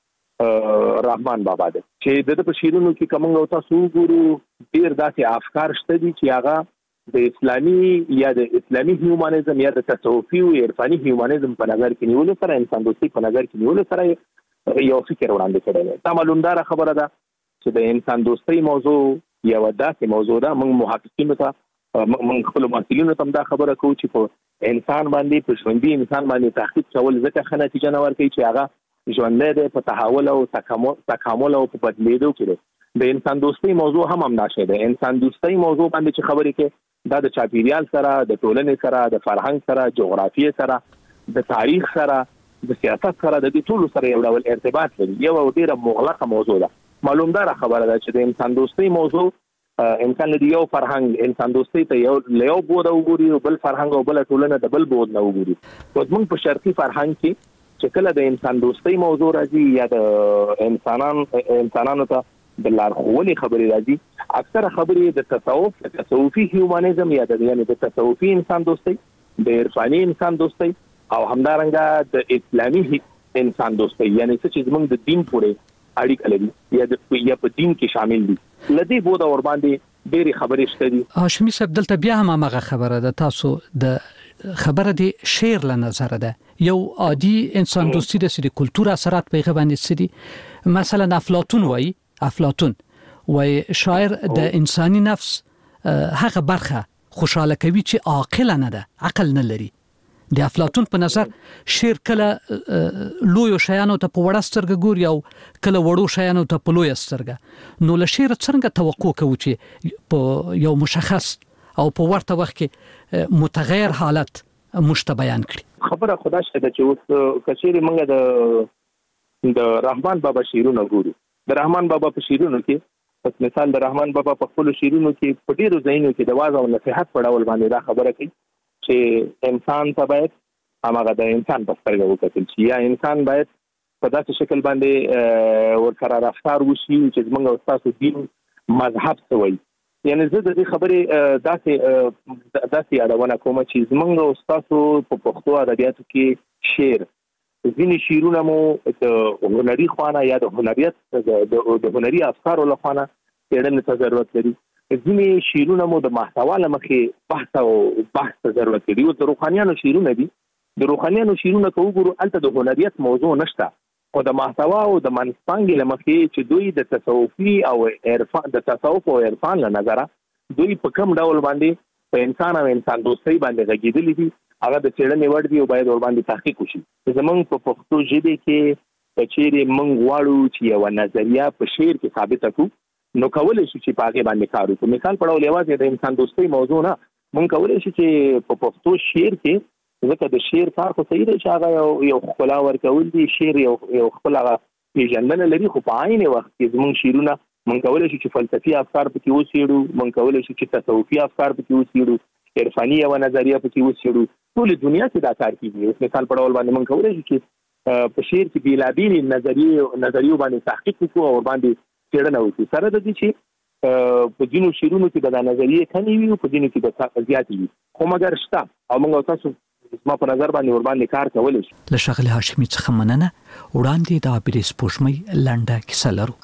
رحمان بابا ده چې د په شیرونو کې کومه او تاسو ګورو ډیر داسې افکار شته دي چې هغه د اسلامي یا د اسلامي هیومانیزم یا د تصوفي او عرفاني هیومانیزم په نظر کې نیول سره انسان دوستي په نظر کې نیول سره یو فکر وړاندې کړی دی. دا معلومدار خبره ده چې د انسان دوستي موضوع یو داسې موضوع ده. موږ محققینو ته موږ خپل مسؤلینو ته دا خبره کوو چې په انسان باندې په ژوندي انسان باندې تحقیق کول ځکه ښه نتیجه نه ورکوي چې هغه ژوندی دی په تحول او تکامل او په بدلیدو کې. د انسان دوستۍ موضوع هم همداسې ده. انسان دوستۍ موضوع باندې چې خبرې کې دا د چاپیریال سره، د ټولنې سره، د فرهنګ سره، جغرافیې سره، د تاریخ سره، د سیاست سره، د دې ټولو سره یو ډول ارتباط لري. یو ډیره مغلقه موضوع ده. معلومدار خبره ده چې د انسان دوستۍ موضوع امکان لري یو فرهنګ انسان دوستۍ ته یو بود وګوري او بل فرهنګ او بل ټولنه د بل بود نه وګوري. موږ په شرقي فرهنګ کې چې کله د انسان دوستۍ موضوع راځي یا د انسانانو ته د لارښوونې خبرې راځي، اکثره خبرې د تصوفي هیومانیزم یا د تصوفي انسان دوستۍ، د عرفاني انسان دوستۍ او همدارنګه د اسلامي انسان دوستۍ، یعنی چې زموږ د دین پورې اړیکه لري یا په دین کې شامل دي. لدی بود اور باندې ډېری خبرې شته دي.
هاشمي صاحب دلته بیا هم هغه خبره ده، تاسو د خبره دی شعر له نظر ده یو عادي انسان دوستی د سری کلتور اثرات پیغه باندې سری مثلا افلاطون وای شاعر د انساني نفس هغه برخه خوشاله کوي چې عاقل نه ده، عقل نه لري. د افلاطون په نظر شعر کله لوی شیانو ته په وړه سترګه ګوري او کله وړو شیانو ته په لوی سترګه. نو له شعر څنګه توقع کوو چې په یو مشخص او په ورته وخت کې متغیر حالت مشته بیان کړي؟
خبره خدا شته چې اوس کچېری موږ د رحمان بابا شعرونه ګورو. د رحمان بابا په شعرونو کې پس مثال د رحمان بابا په خپل شعرونو کې په ډیرو ځایونو کې د واعظ او نصيحت په ډول باندې دا خبره کوي چې انسان ته باید هغه د انسان په سترګه وکتل شي یا انسان باید په داسې شکل باندې ورسره رفتار وشي چې موږ او تاسو دین مذهب سوي. یعنی زه د دې خبرې داسې اړونه کوم چې موږ او تاسو په پښتو ادبیاتو کې شعر ځینې شعرونه مو د هنري خوانه یا د هنریت د هنري افکارو له خوانه څېړنې ته ضرورت لري. ځینې شعرونه مو د محتوا له مخې بحث ته ضرورت لري. او د روحانیانو شعرونه دي، د روحانیانو شعرونه که وګورو هلته د هنریت موضوع نشته، خو د محتوا او د منځپانګې له مخې چې دوی د تصوفي او عرفان د تصوف او عرفان له نظره دوی په کوم ډول باندې په انسان او انسان دوستۍ باندې غږېدلي دي، هغه د څېړنې وړ دي او باید ور باندې تحقیق وشي. زموږ په پښتو ژبې کې که چیرې موږ غواړو چې یوه نظریه په شعر کې ثابته کړو نو کولی شو چې په هغې باندې کار وکړو. مثال په ډول یوازې د انسان دوستۍ موضوع نه، موږ کولی شو چې په پښتو شعر کې ځکه د شعر کار خو صحیح دی چې هغه یو ښکلا ورکول دي، شعر یو خپل هغه پېژندنه لري، خو په عین وخت کې زموږ شعرونه موږ کولی شو چې فلسفي افکار پکې وڅېړو، موږ کولی شو چې تصوفي افکار پکې وڅېړو، عرفاني یوه نظریه پکې وڅېړو. ټولې دنیا کې دا کار کېږي. اوس مثال په ډول باندې موږ کولی شو چې په شعر کې بېلابېلې نظریو باندې تحقیق وکړو او ورباندې څېړنه وکړو، سره د دې چې په ځینو شعرونو کې به دا نظریې کمې وي او په ځینو کې به زیاتې وي، خو مګر شته او موږ او تاسو زما په نظر باندې ورباندې کار کولی شو.
له ښاغلي هاشمي څخه مننه. وړاندې د عابرې سپوږمۍ لنډه کیسه لرو.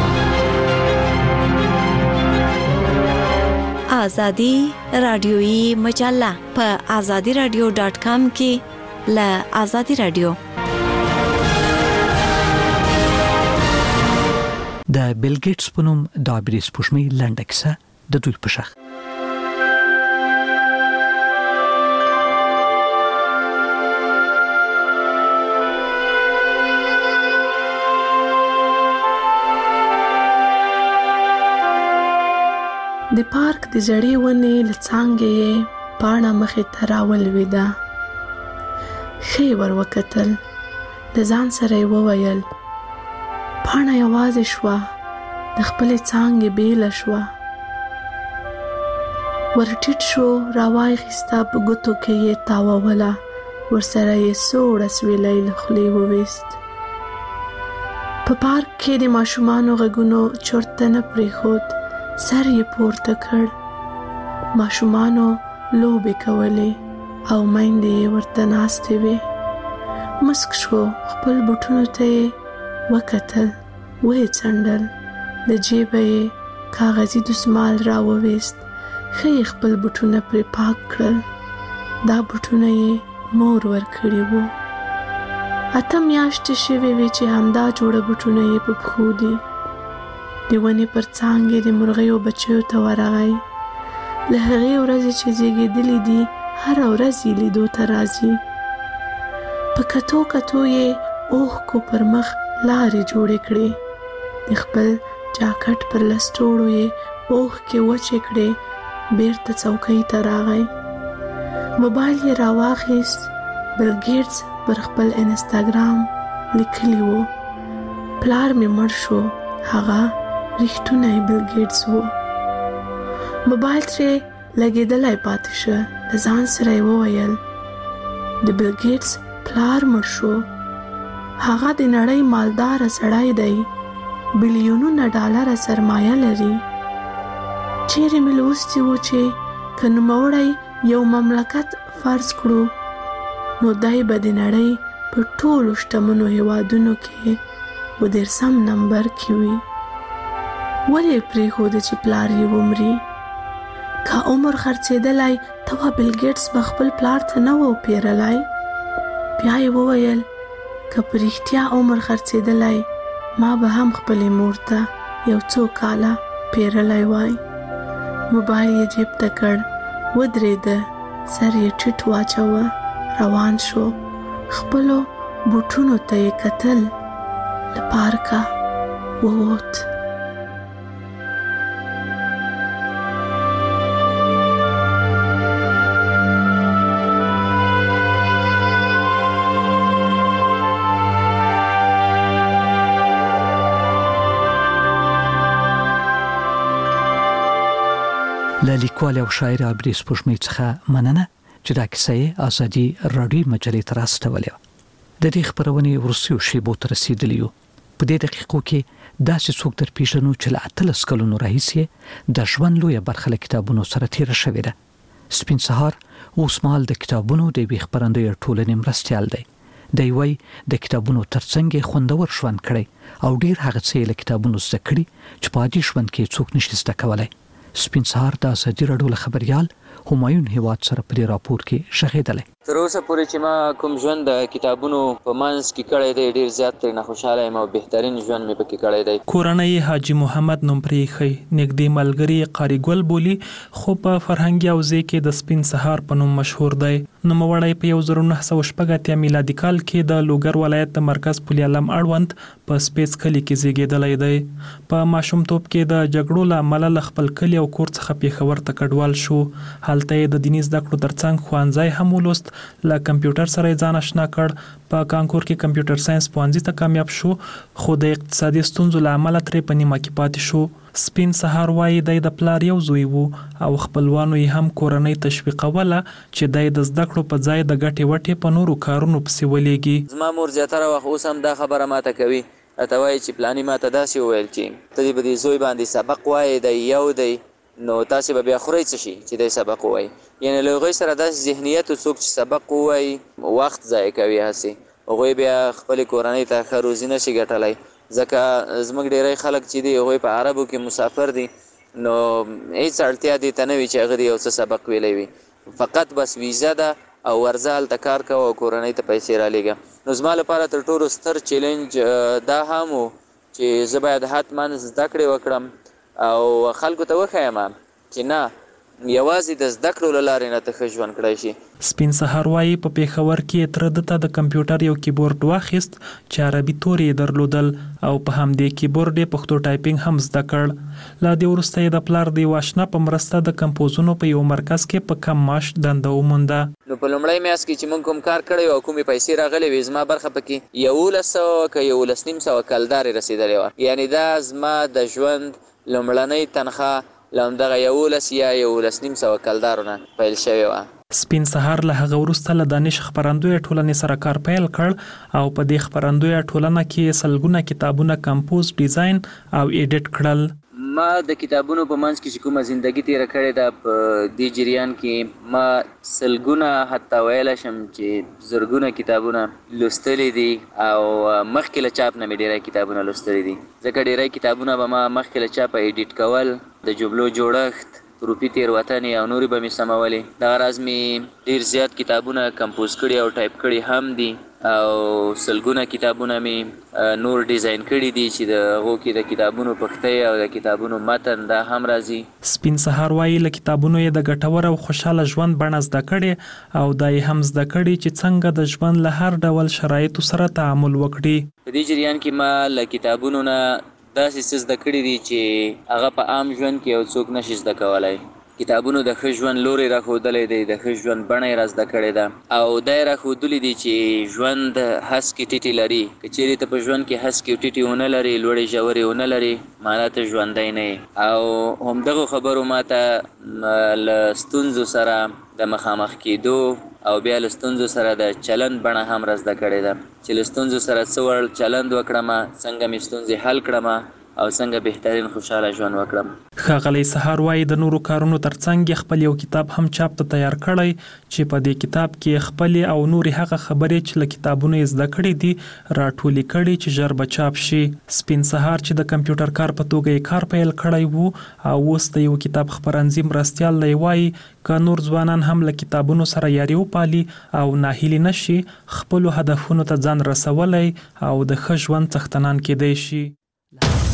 آزادی رادیویی مجله په azadiradio.com کې له آزادی رادیو
د بیل ګیټس په نوم د عابرې سپوږمۍ لنډه کیسه د دوی په شخ.
د پارک د زړې ونې له څانګې پاڼه مخې ته راولوېده. ښه ور وکتل، د ځان سره یې وویل پاڼه یوازې شوه، د خپلې څانګې بیله شوه. ور ټیټ شو، راوایخیسته، په ګوتو کې یې تاووله، ورسره یې سوړ اسویلی له خولې وویست. په پارک کې د ماشومانو غږونو چرته نه پرېښود، سر یې پورته کړ. ماشومانو لوبې کولې او میندې یې ورته ناستې وې. مسک شو، خپل بوټونو ته یې وکتل، ویې څنډل، د جیبه یې کاغذي دستمال راوویست، ښه یې خپل بوټونه پرې پاک کړل. دا بوټونه یې مور ورکړي وو. 8 میاشتې شوې وې چې همدا جوړه بوټونه یې په پښو دي. د ونې پر څانګې د مرغیو بچیو ته ورغی. له هغې ورځې چې زیږېدلې دي هره ورځ یې لیدو ته راځي. په کتو کتو یې اوښکو پر مخ لارې جوړې کړې. د خپل جاکټ پر لستوړو یې اوښکې وچې کړې. بیرته څوکۍ ته راغی. موبایل یې راواخیست. بیل ګیټس پر خپل انستاګرام لیکلی و پلار مې مړ شو. هغه رښتونی بیل ګیټس و. موبایل ترې لګېدلی پاتې شه. له ځان سره یې وویل د بیل ګیټس پلار مړ شو. هغه د نړۍ مالداره سړی دی، بلیونونه ډالره سرمایه لري. چیرې مې لوستي و چې که نوموړی یو مملکت فرض کړو نو دی به د نړۍ په ټولو شتمنو هیوادونو کې 13 نمبر کې وي. ولې یې پرېښوده چې پلار یې ومري؟ که عمر خرڅېدلی ته به بیل ګیټس به خپل پلار ته نه و پیرلی. بیا یې وویل که په رښتیا عمر خرڅېدلی ما به هم خپلې مور ته یو څو کاله پیرلی وای. موبایل یې جیب ته کړ، ودرېده، سر یې ټیټ واچوه، روان شو. خپلو بوټونو ته یې کتل، له پارکه ووت.
له لیکوال او شاعر عبدالرحیم سپوږمۍ څخه مننه چې دا کیسه یې ازادي رادیو مجلې ته راستولې. د دې خبرونې وروستیو شیبو ته رسیدلی یو. په دې دقیقو کې داسې څوک در پیژنو چې له 18 کلونو راهیسې د ژوند لویه برخه له کتابونو سره تېره شوې ده. سپین سهار اوس مهال د کتابونو د یوې خپرندوی ټولنې مرستیال دی. دی وایي د کتابونو ترڅنګ یې خوندور ژوند کړی او ډېر هغه څه یې له کتابونو زده کړي چې په عادي ژوند کې څوک نشي زده کولی. سپین سهار د ازادي راډیو له خبریال همایون هیواد سره په دې راپور کې شهیدلی.
تر اوسه پورې چې ما کوم ژوند د کتابونو په منځ کې کړی دی ډېر زیات ترې نه خوشحاله یم او بهترین ژوند مې پکې کړی دی.
کورنۍ حاجي محمد نوم پرې ایښی، نږدې ملګري قاري ګل بولي، خو په فرهنګي حوزې کې د سپین سهار په نوم مشهور دی. نوموړی په 1986 میلادي کال کې د لوګر ولایت د مرکز پل علم اړوند په سپیڅ کلي کې زیږېدلی دی. په ماشومتوب کې د جګړو له امله له خپل کلي او کور څخه پېښور ته کډوال شو. هلته یې د دیني زده کړو ترڅنګ ښوونځی هم ولوست. له کمپیوټر سره یې ځان آشنا کړ. په کانکور کې کمپیوټر ساينس پوهنځي ته کامیاب شو، خو د اقتصادي ستونزو له امله ترې په نیمه کې پاتې شو. سپین سهار وایي دی د پلار یو زوی وو او خپلوانو یې هم کورنۍ تشویقوله چې دی د زده کړو په ځای د ګټې وټې په نورو کارونو پسې ولېږي.
زما مور زیاتره وخت اوس هم دا خبره ماته کوي، راته وایي چې پلاني ماته داسې وویل چې ته دې به دې زوی باندې سبق وایې دی یو دی نو تاسې به بیا خورئ څه شي چې دی سبق ووایي. یعنې له هغوی سره داسې ذهنیت څوک چې سبق ووایي وخت ضایع کوي، هسې هغوی بیا خپلې کورنۍ ته ښه روزي نشي ګټلی. ځکه زموږ ډیری خلک چې دي هغوی په عربو کې مسافر دي نو هیڅ اړتیا دې ته نه وي چې هغه دې یو څه سبق ویلی وي، فقط بس ویزه ده او ورځه هلته کار کوه او کورنۍ ته پیسې رالیږه. نو زما لپاره تر ټولو ستر چیلنج دا هم و چې زه باید حتما زده کړې وکړم او خلکو ته وښیم چې نه یوازې د زده کړو له لارې نه ته ښه ژوند کړی شي.
سپین سهار وایي په پېښور کې تره ده ته د کمپیوټر یو کیبورډ واخیست چې عربي تورې یې درلودل او په همدې کیبورډ یې پښتو ټایپینګ هم زده کړ. له دې وروسته یې د پلار د یو اشنا په مرسته د کمپوزونو په یو مرکز کې په کم معاش دنده ومونده.
نو په لومړی میاشت کې چې موږ کوم کار کړی او کومې پیسې راغلې وې زما برخه پکې 1100 که 11,500 کلدارې رسېدلې وه. یعنې دا زما د ژوند لومړنۍ تنخواه له همدغه 11 یا 11,500 کلدارو نه پیل شوې وه.
سپین سهار له هغه وروسته له دانش خپرندویه ټولنې سره کار پیل کړ او په دې خپرندویه ټولنه کې سلګونه کتابونه کمپوز، ډیزاین او ایډیټ کړل.
ما د کتابونو په منځ کې چې کومه زندگی تیره کړې ده په دې جریان کې ما سلګونه حتی ویلی شم چې زرګونه کتابونه لوستلی دي او مخکې له چاپ نه مې ډېری کتابونه لوستلی دي، ځکه ډېری کتابونه به ما مخکې له چاپه ایډیټ کول، د جملو جوړښت، حروفي تېروتنې او نورې به مې سمولې. دغه راز مې ډېر زیات کتابونه کمپوز کړي او ټایپ کړي هم دي او سلګونه کتابونه مې نور ډیزاین کړي دي چې د هغو کې د کتابونو پښتۍ او د کتابونو متن دا هم راځي.
سپین سهار وایي له کتابونو یې د ګټور او خوشحاله ژوند بڼه زده کړې او دا یې هم زده کړي چې څنګه د ژوند له هر ډول شرایطو سره تعامل وکړي.
په دې جریان کې ما له کتابونو نه داسې څه زده کړي دي چې هغه په عام ژوند کې یو څوک نشي زده کولی. کتابونو د ښه ژوند لوري راښودلی دی، د ښه ژوند بڼه یې را زده کړې ده او دا یې راښودلي دي چې ژوند هسکې ټیټې لري. که چیرې ته په ژوند کې هسکې ټیټې ونه لرې، لوړې ژورې ونه لرې، معنا ته ژوندی نه یې. او همدغو خبرو ما ته له ستونزو سره د مخامخ کېدو او بیا له ستونزو سره د چلند بڼه هم را زده کړې ده چې له ستونزو سره څه ډول چلند وکړم، څنګه مې ستونزې حل کړم او څنګه بهترین خوشاله ژوند وکړم.
ښاغلی سهار وایي د نورو کارونو ترڅنګ خپل یو کتاب هم چاپ ته تیار کړی چې په دې کتاب کې خپلې او نورې هغه خبرې چې له کتابونو یې زده کړې دي راټولې کړي چې ژر به چاپ شي. سپین سهار چې د کمپیوټر کار په توګه یې کار پیل کړی وو او اوس د یو کتاب خپرندوی مرستیال دی، وایي که نور ځوانان هم له کتابونو سره یاري وپالي او ناهیلي نشي، خپلو هدفونو ته ځان رسولی او د ښه ژوند څښتنان کېدی شي.